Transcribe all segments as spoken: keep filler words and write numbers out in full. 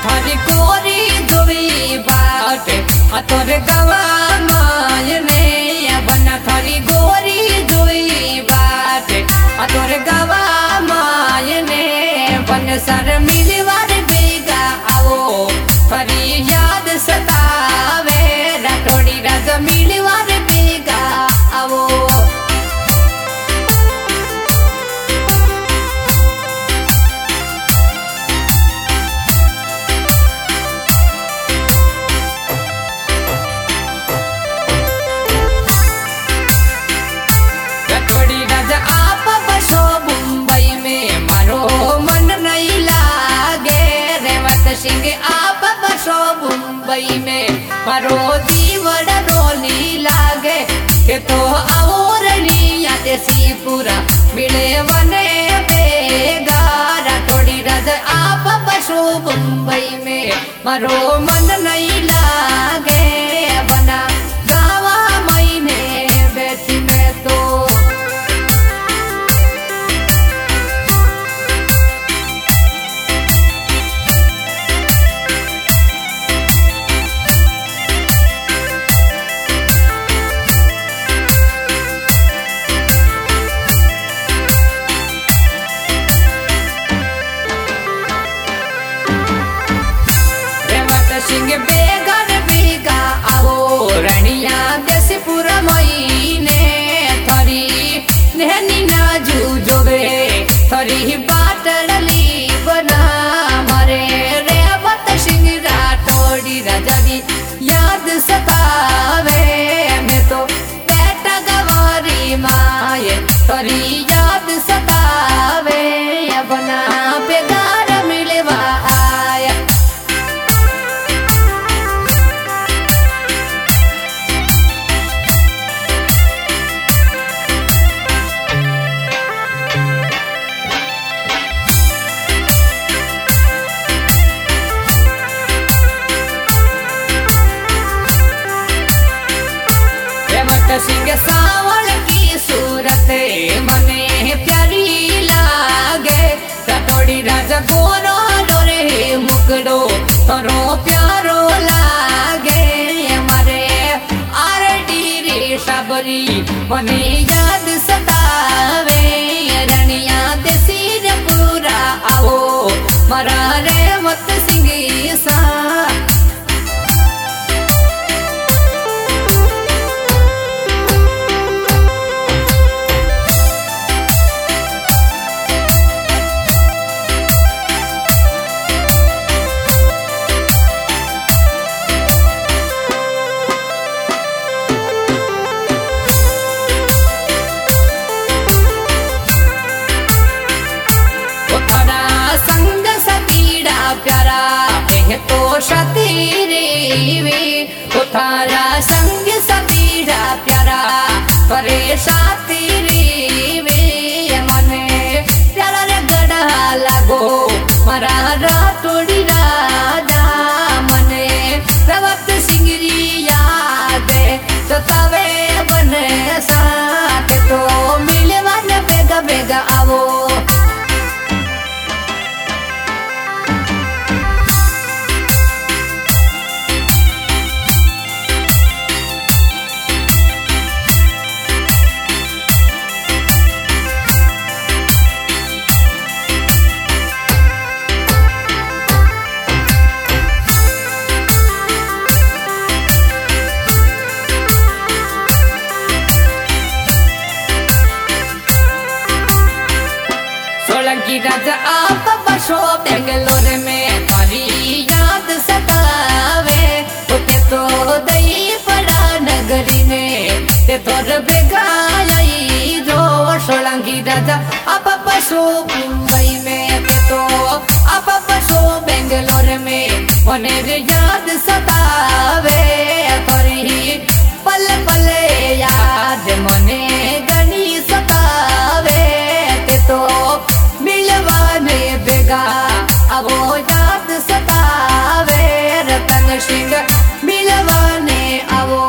थारी कोरी जोई बाट अतोर गवा मायने बना थारी गोरी जोई बाट अतोर गवा मायने बन सर मिलवार बेगा आओ फरी याद सतावे राठौड़ी राजा मिलवार बेगा आओ सिंह आप बसो मुंबई में मारो जीवन रोली लागे के तो आवरलिया देसी पूरा मिले वने बेगारा थोड़ी राज आप बसो मुंबई में मारो मन नहीं लागे बना गावा महीने बैठी में तो सिंह बेगर बेगा आओ रनिया देश पूरा महीने थरी नहनी ना जूझोबे थरी बाट डली बना मरे रेवत सिंह राठौड़ी राजा भी याद सतावे मैं तो बेटा गवारी माए थरी याद सतावे बना बेगार मिलवा आया सिंह सावल की सूरत मने प्यारी लागे राठौड़ी राजा गोरो डोरे मुकड़ो तरो प्यारो लागे हमारे आरडी रे सबरी मने याद सतावे रनिया देसी रे पूरा आओ मरा रे मत सिंह सा तो सती रे थारा संग सतीरा प्यारा करे साथी रे मने प्यारा रे गड़ा लागो मरा राठौड़ी राजा मने प्रवत सिंगरी याद सतावे बने साथ तो मिलवन बेगा बेगा आवो सोलंकी राजा आप बसो बेंगलोर में थारी याद सतावे उते तो दई पड़ा नगरी ने ते तोर बेगाई जो सोलंकी राजा आप बसो मुंबई में ते तो आप बसो बेंगलोर में मने रे याद सतावे थारी पल पल याद मने गनी सतावे ते तो मिलवाने बेगा अब याद सतावे रतन सिंह मिलवाने आवो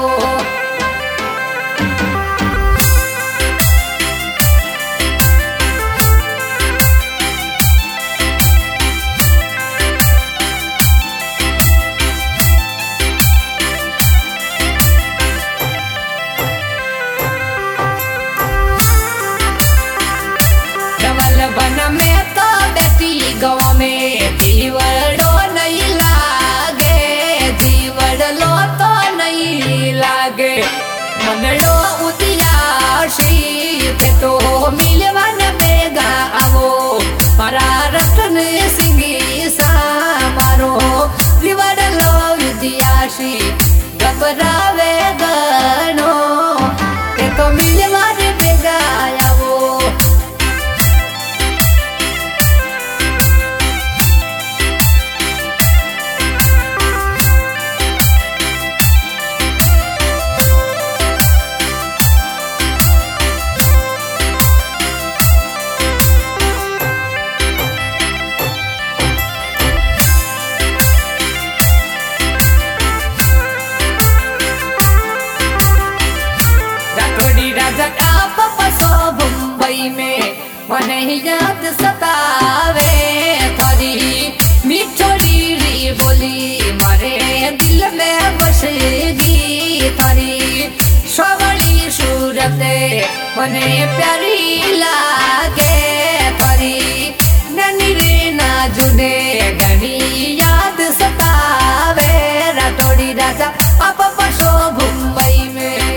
મને પ્યારી લાગે ફરી નાની રે ના જુને ઘણી યાદ સતાવે રાઠોડી રાજા આપ પશો મુંબઈ में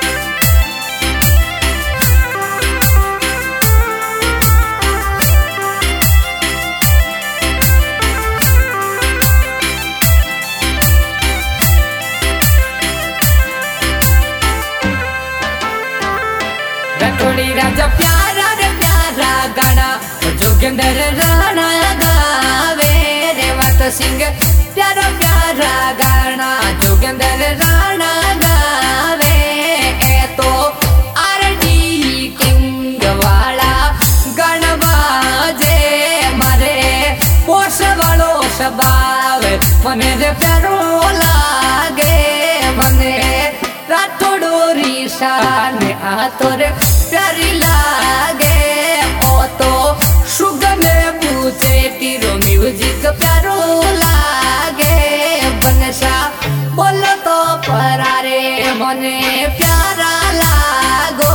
राठोड़ी राजा प्यारा रे प्यारा गाना जोगिंदर राणा गावे रे वात सिंह प्यारा प्यारा गाना जोगिंदर राणा गावे ए तो आरडी किंग वाला गणबाजे मारे पोष वालो स्वभाव मने रे प्यारो लागे मने राठोड़ो रीशा ने आ तोरे प्यारी लागे ओ तो सुगम पूछे तीरो म्यूजिक प्यारो लागे बनसा बोलो तो परारे मने प्यारा लागो